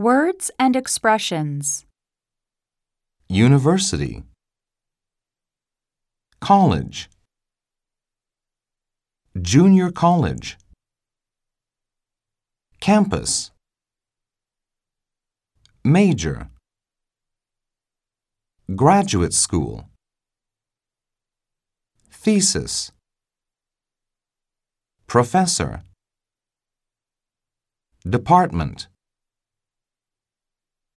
Words and expressions. University, college, junior college, campus, major, graduate school, thesis, professor, department,